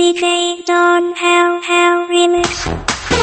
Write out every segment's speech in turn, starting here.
DJ Don Hell Remix.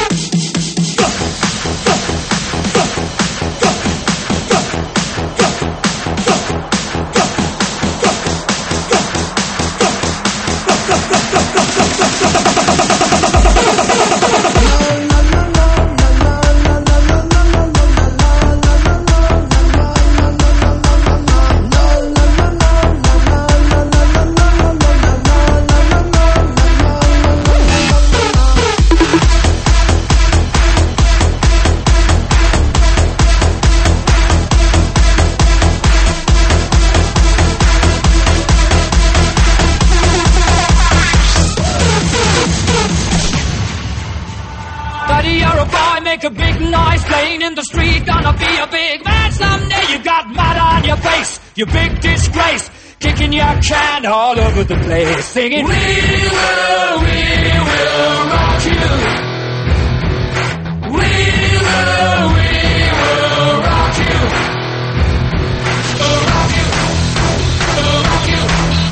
Make a big noise playing in the street. Gonna be a big man someday. You got mud on your face, you big disgrace. Kicking your can all over the place, singing, we will rock you. We will rock you. Rock you. Rock you.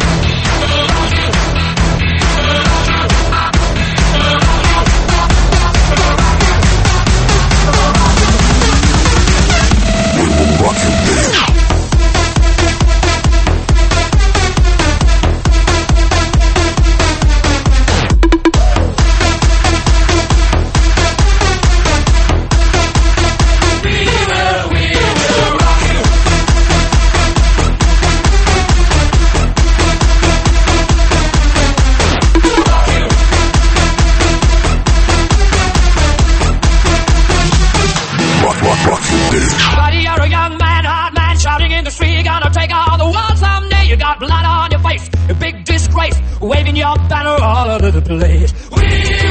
Waving your banner all over the place. We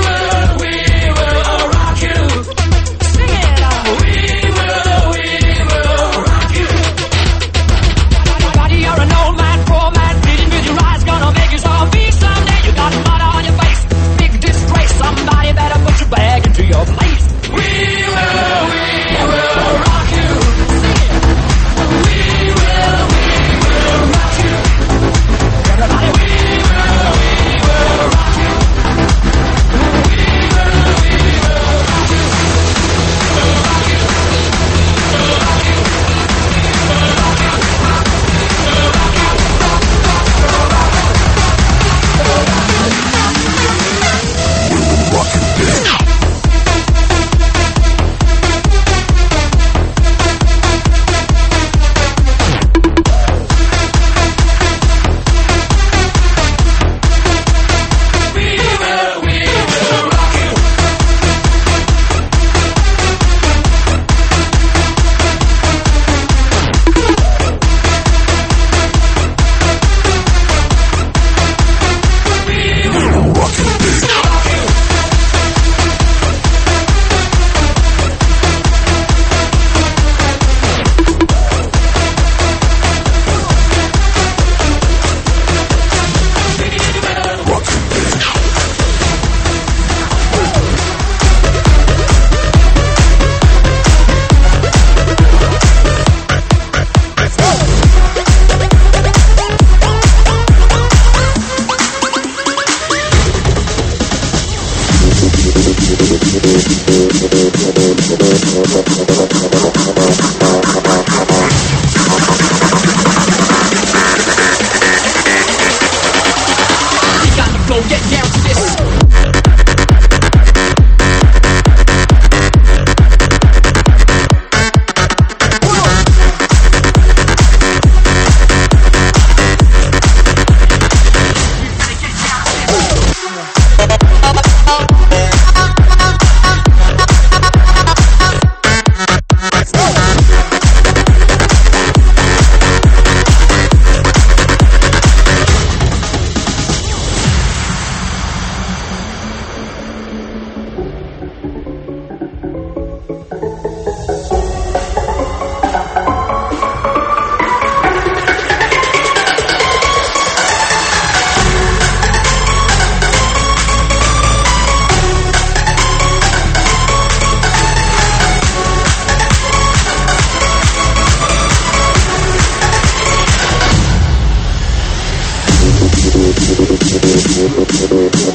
will rock you. Sing it out. We will rock you. Buddy, you're an old man, poor man, bleeding with your eyes, gonna make you zombie someday. You got mud on your face, big disgrace. Somebody better put your bag into your place. We will rock you. Sing it. We will rock you. Everybody, we will rock you.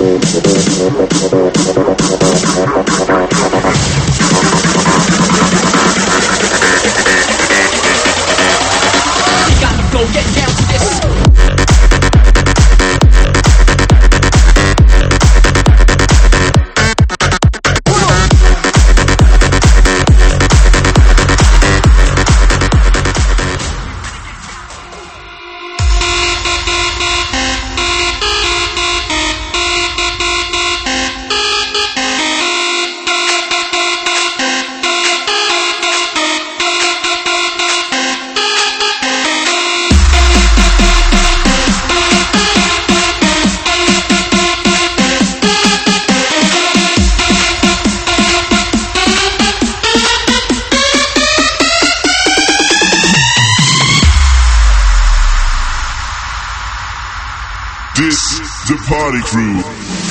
The Party Crew.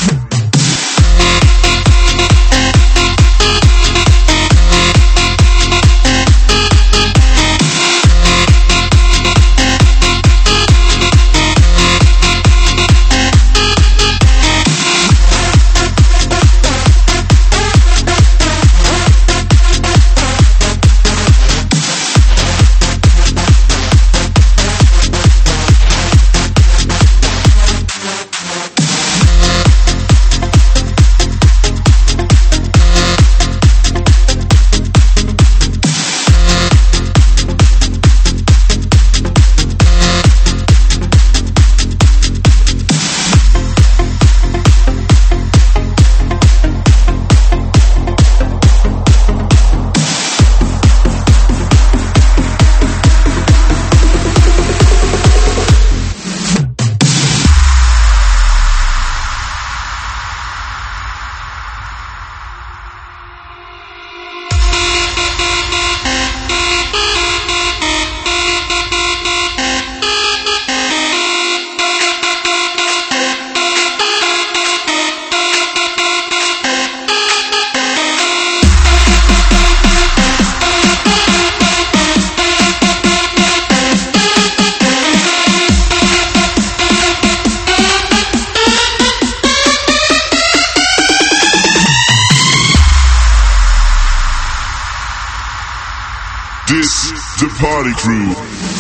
This the Party Crew.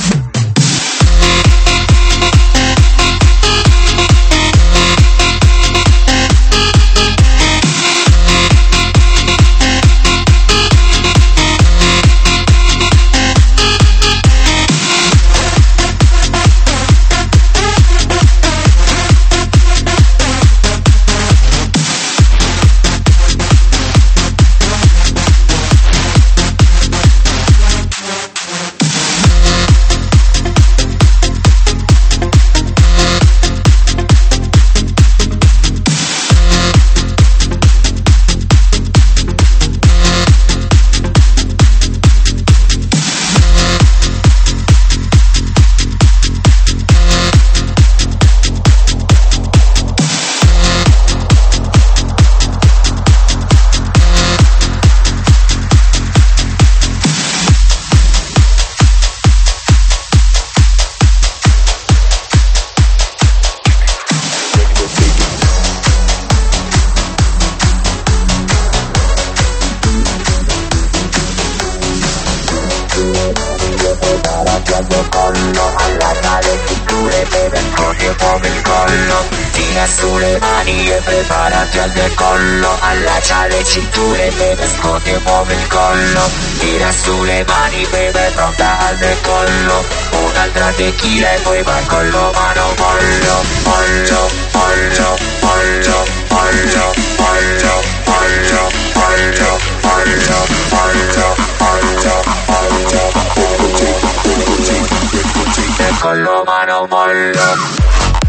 Sulle mani e preparati al decollo, allaccia le cinture, beve, scote, muove il collo, tira sulle mani, beve, pronta al decollo, un'altra tequila e poi va al collo, mano, mollo, mollo, mollo, mollo, mollo, mollo, mollo, mollo, mollo, mollo, mollo, mollo, decollo, mano, mollo.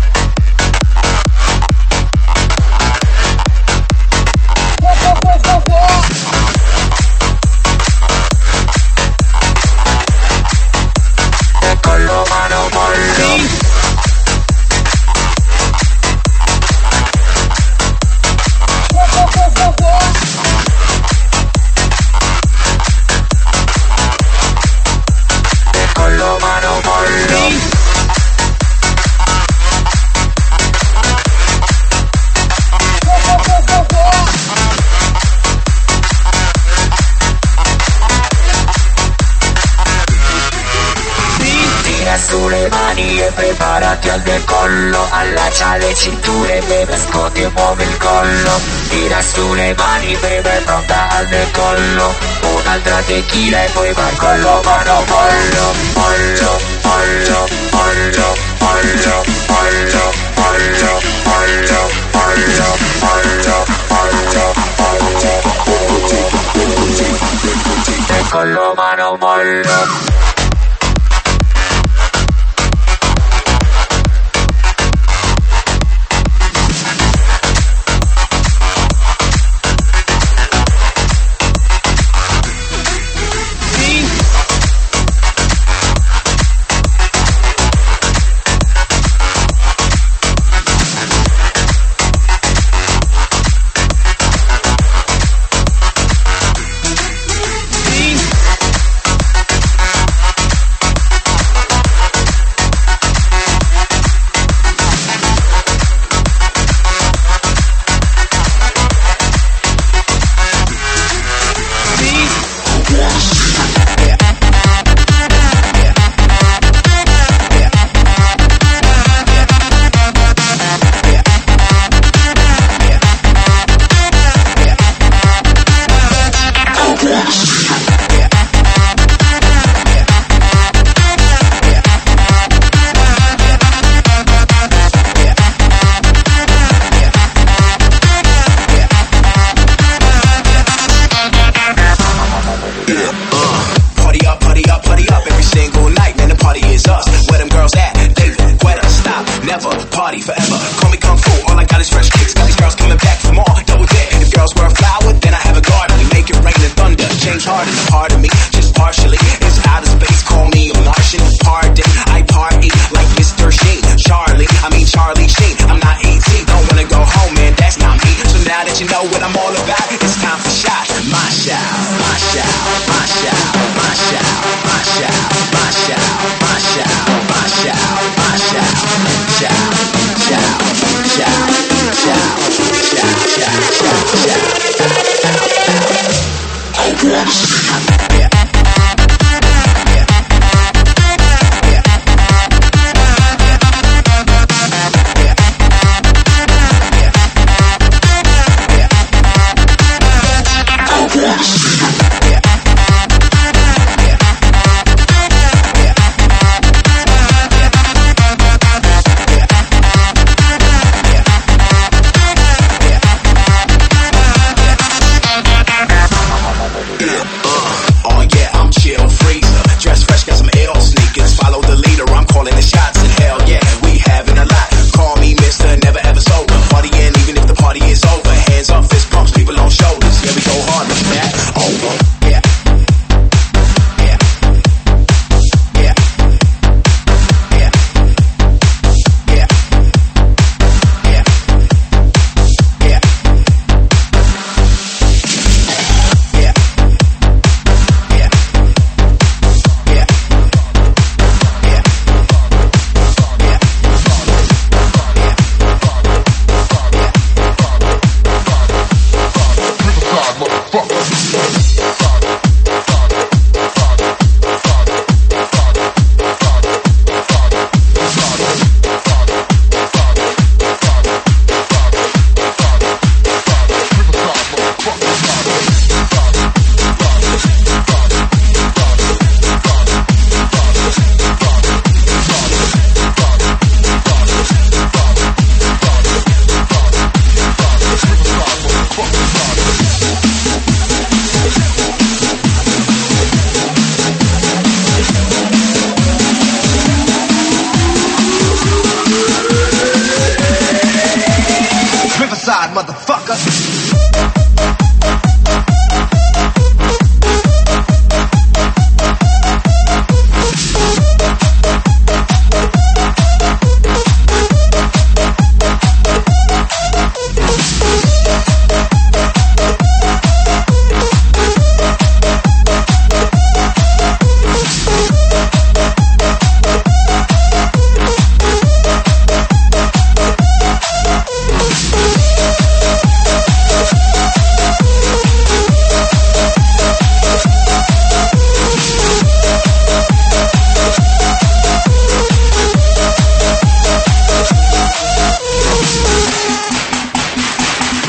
Decollo, mano, mollo. Decollo, mano, mollo. al decollo, allaccia le cinture, beve, scotti, muove il collo, tira su le mani, beve, pronta al decollo, un'altra tequila e poi va il collo, mano, mollo, mollo, mollo, mollo, mollo, mollo, mollo, mollo, mollo, mollo, mollo, mollo, decollo, mano, mollo.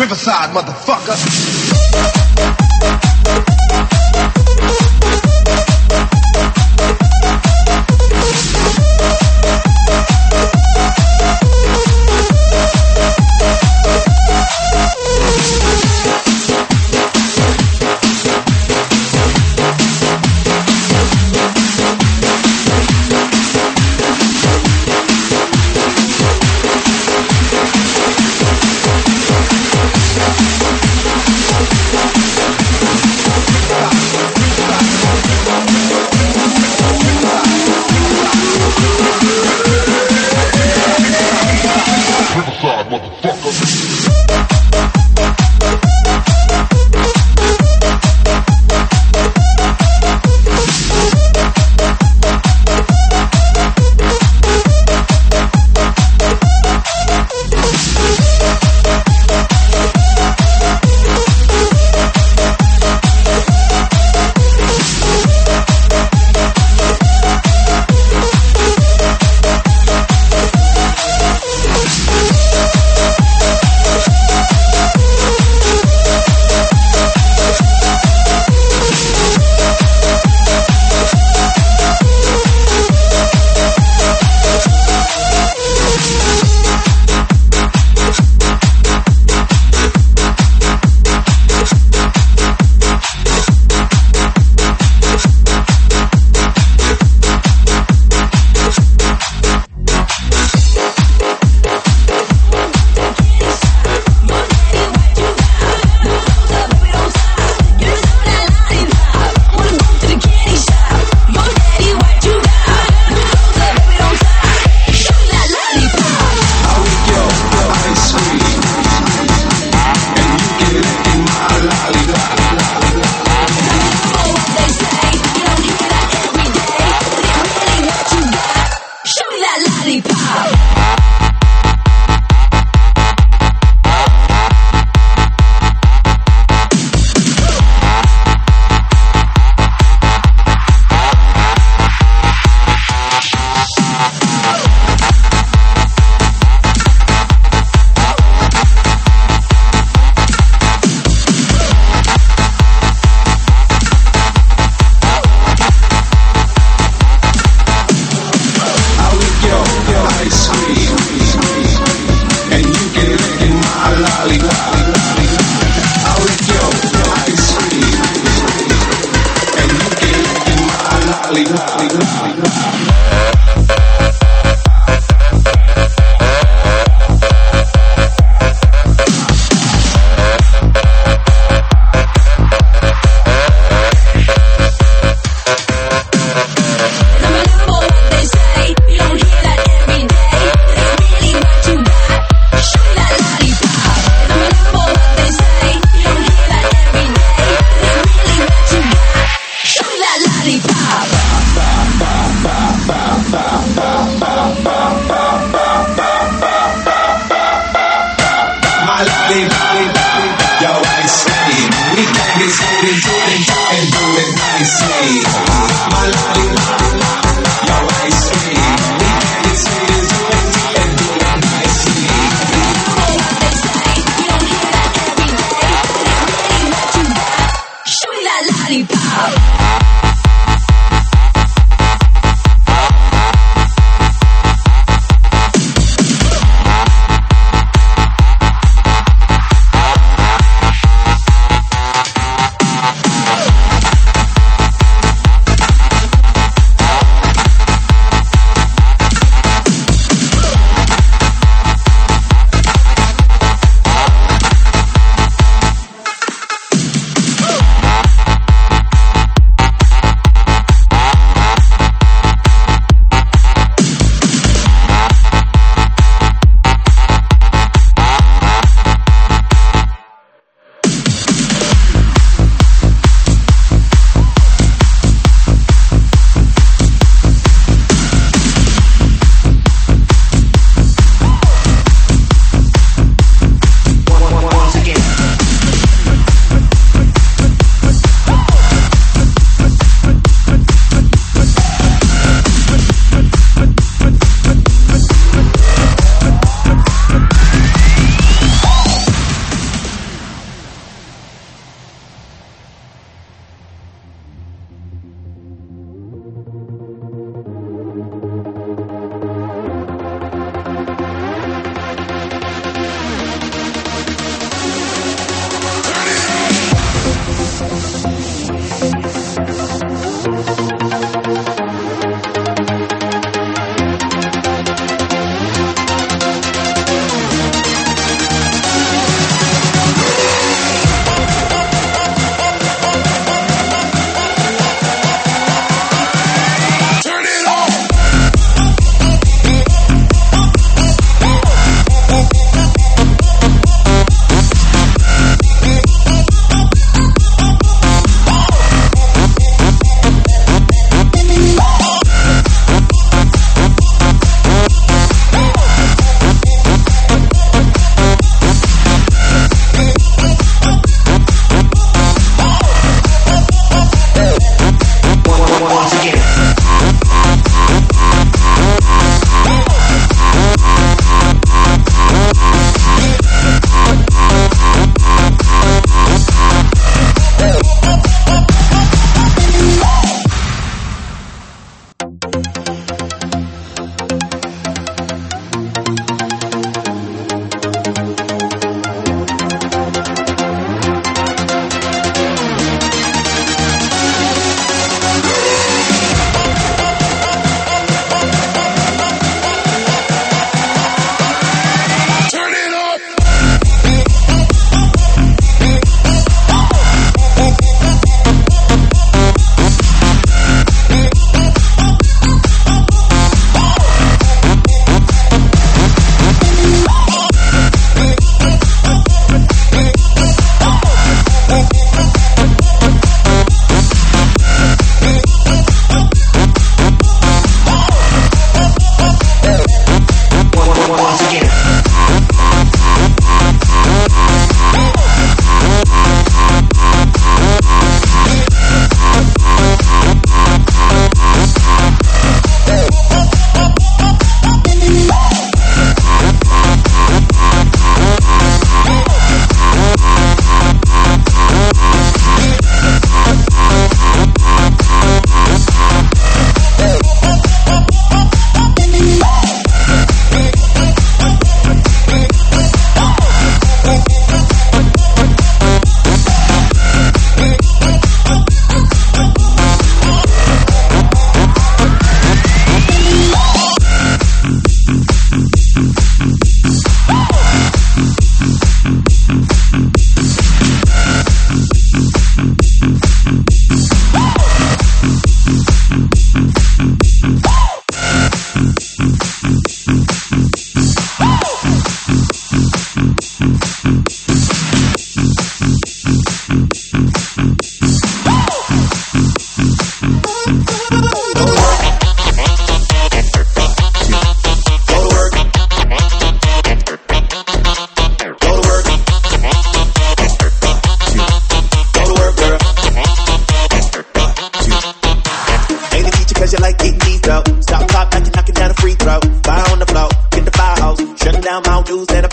Riverside, motherfucker.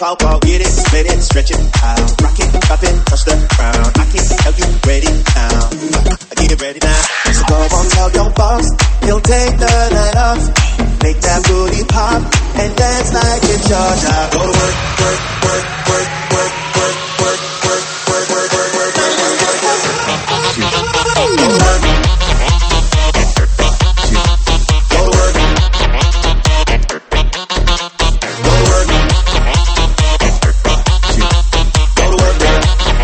walk, walk, get it, let it, stretch it out. Rock it, drop it, touch the ground. I can't tell you ready now. Get ready now. So go on, tell your boss, he'll take the night off. Make that booty pop and dance like it's your job. Go to work, work, work, work, work, work, work, work, work, work, work, work, work. Go to work. Go to work. Go to work. Go to work, girl.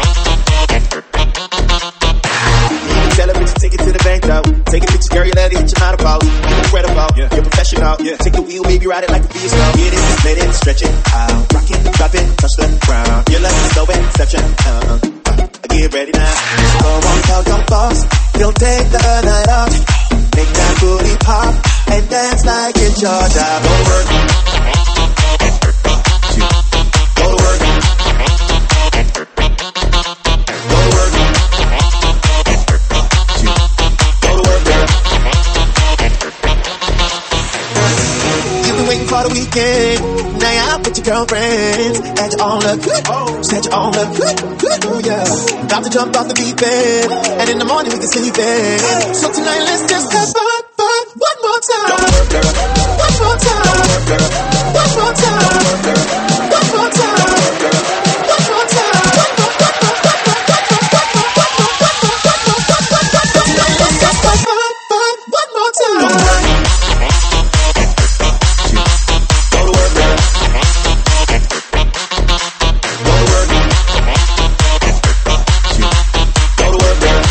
Tell a bitch to take it to the bank, though. Take a picture, girl, you let it hit your mind about. You're incredible, you're professional. Take the wheel, baby, ride it like a beast now. Get it, let it, stretch it out. Rock it, drop it, touch the ground. You're like no exception. Get ready now. Go on, tell your boss, he'll take the night off. Make that booty pop and dance like it's your job. Go to work. Go to work. Go to work. Go to work, girl. You've been waiting for the weekend. Now you're out with your girlfriends. And you all look good. Said you all look good. Good, oh yeah. About to jump off the deep end. And in the morning we can sleep in. So tonight let's just have fun, fun. One more time. Don't work, girl. One more time. Don't work, girl. One more time. Don't work, girl. One more time. Don't work, girl. One more time. Tonight let's just have fun, fun. One more time. Don't work. Go to work, girl. Go to work. Go to work, girl.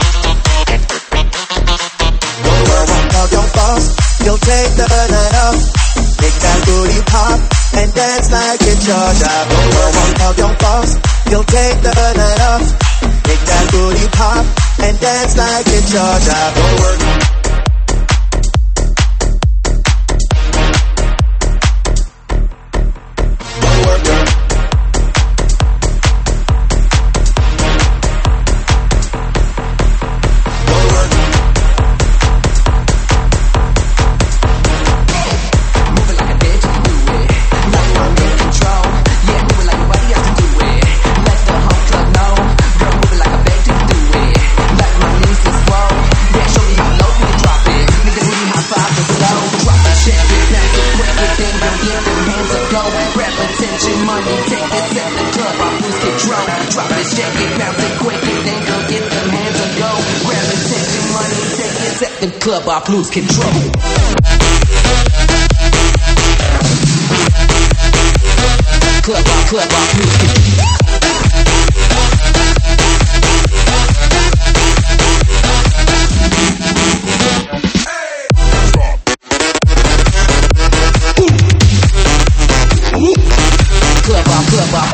Go to work. Tell your boss, you'll take the night off. Make that booty pop and dance like it's your job. Go to work. Tell your boss, you'll take the night off. Make that booty pop and dance like it's your job. Go to work. Go to work, girl. Go to work. Move it like a bitch, you can do it. Like I'm in control. Yeah, move it like nobody else can do it. Let the whole club know. Girl, move it like a bitch, you can do it. Like my knees is swole. Yeah, show me how low we can drop it. Nigga, see me high five and slow. Drop that shit, big bang, quick, then don't get them hands up, go. Grab attention, money, take it, set the club, I lose control. Drop it, shake it, bounce it quick, then go get them hands up, go. Grab attention, money, take it, set the club, I lose control. Club, I lose control. Club,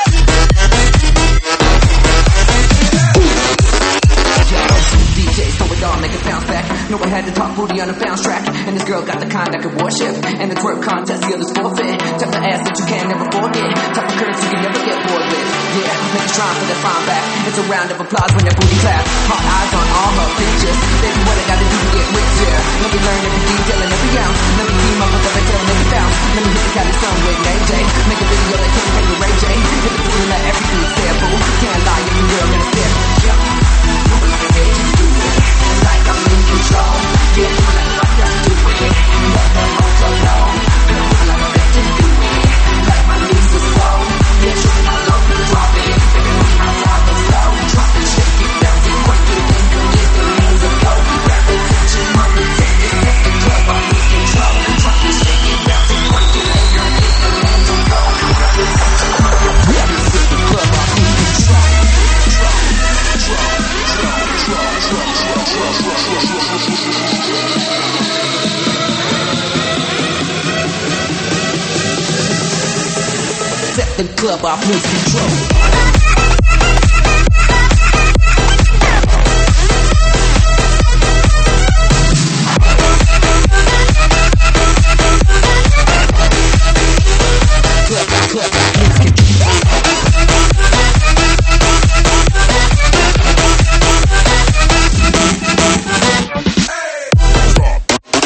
DJs throw it on, make it bounce back. No one had to talk booty on a bounce track. And this girl got the kind that could worship. And the twerk contest, the others forfeit. Type of ass that you can never forget. Type of curves you can never get bored with. Yeah, make it strong for the fine back. It's a round of applause when that booty clap. Hot eyes on all her pictures. Baby, what I gotta do to get rich, yeah. Let me learn every detail and every ounce. Let me team up with every tail and every bounce. Let me hit the Cali sun with Nate J. Make a video that can't pay with Ray J. Hit the pool and let everything stare, boo. Can't lie, if you girl gonna stare. Yeah, move it like a bitch, you do it. Like I'm in control. Yeah, move it like nobody else do it. Let the whole club know. Girl, move it like a bitch, you do it. Like my knees are slow. Yeah, show me how low you drop it. Baby, move my top is slow. Drop it, shake it, bounce it, quick it, then go get the hands up, go. Grab attention, money, take it, set the club, I lose control. Drop it, shake it, bounce it, quick it, then go get the hands up, go. Grab attention, money, take it, set the club, I lose control. Set the club, I lose control.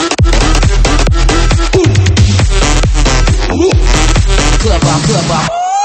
Club,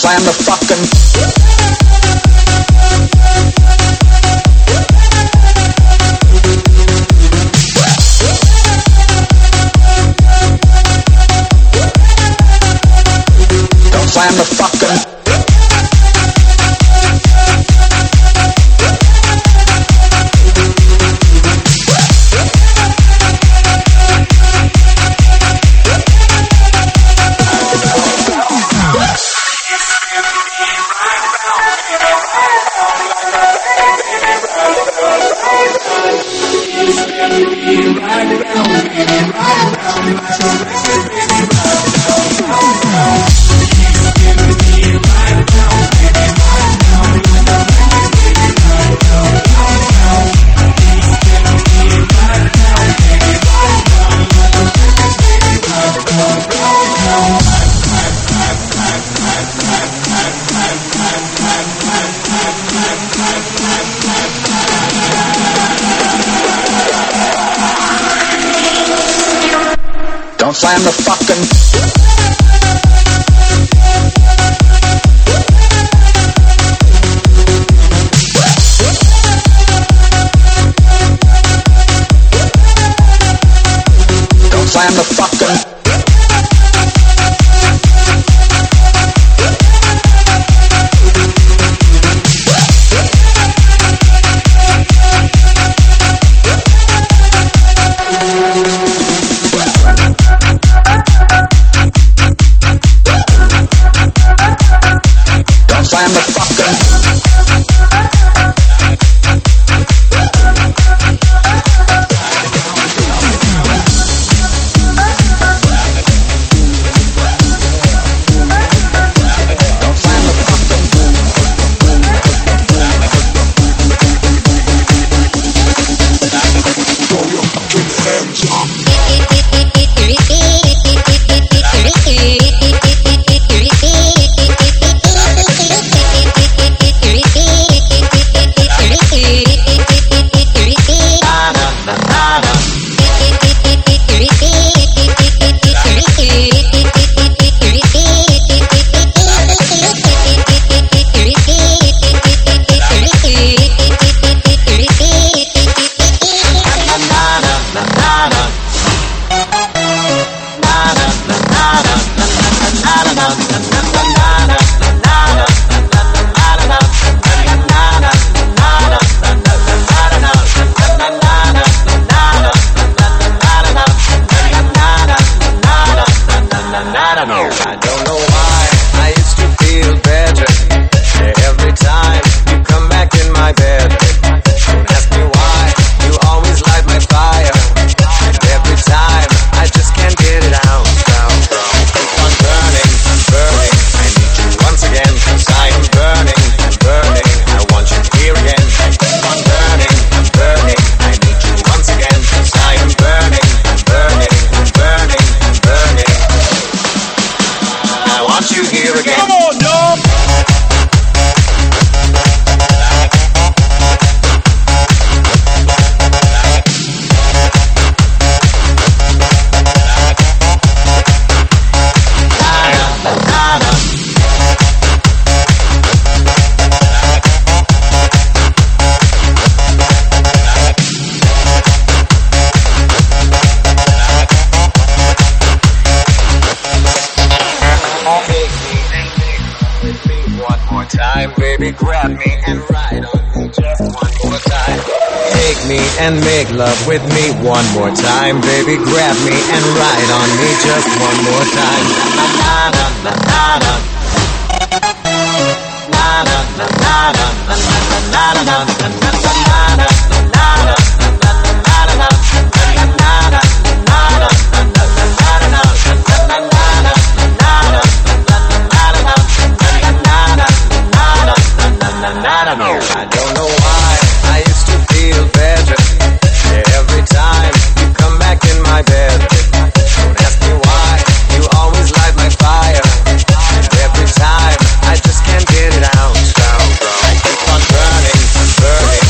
slam the fucking. Slam the fucking. Don't slam the fucking. Don't slam the fucking. Slam the fucking. I don't know why I used to feel better every time you come back in my bed. Don't ask me why you always light my fire, and every time I just can't get it out. Keep on burning, I'm burning. I need you once again, 'cause I am burning, I'm burning. I want you here again. Keep on burning, I'm burning. I need you once again, 'cause I am burning, I'm burning, I'm burning, I'm burning. I want you here again. Come on, dog! Time, baby, grab me and ride on me just one more time. Take me and make love with me one more time, baby, grab me and ride on me just one more time. Na na na na na na na na na na na na na na na. I don't know why I used to feel better every time you come back in my bed. Don't ask me why you always light my fire, and every time I just can't get it out. I keep on burning, I'm burning.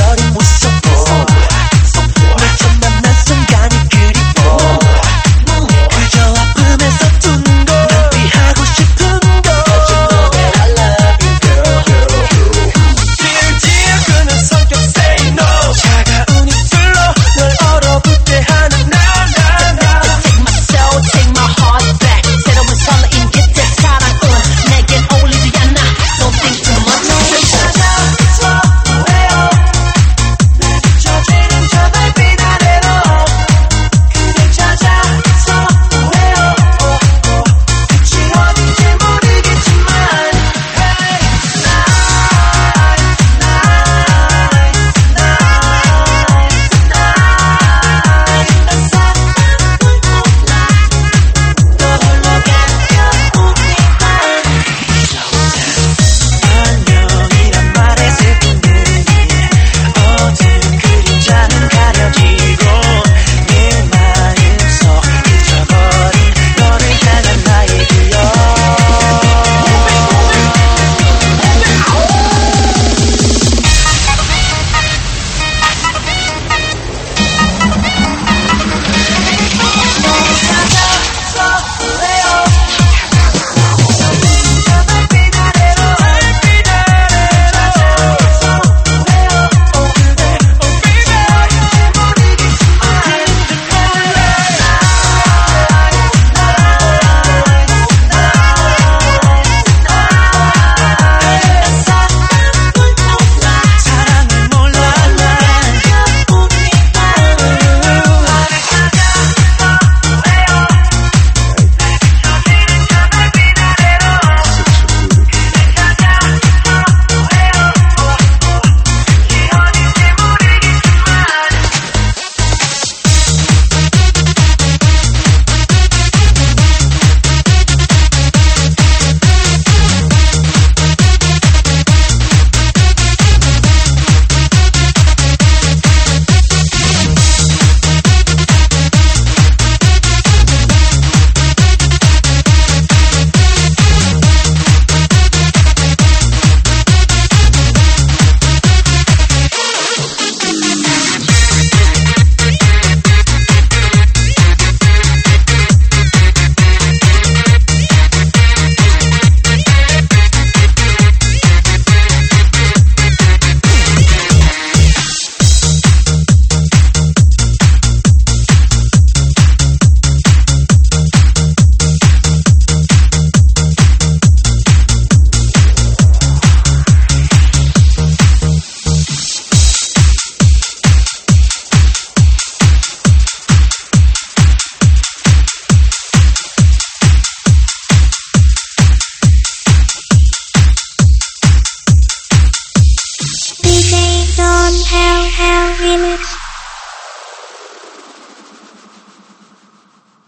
party wants to jump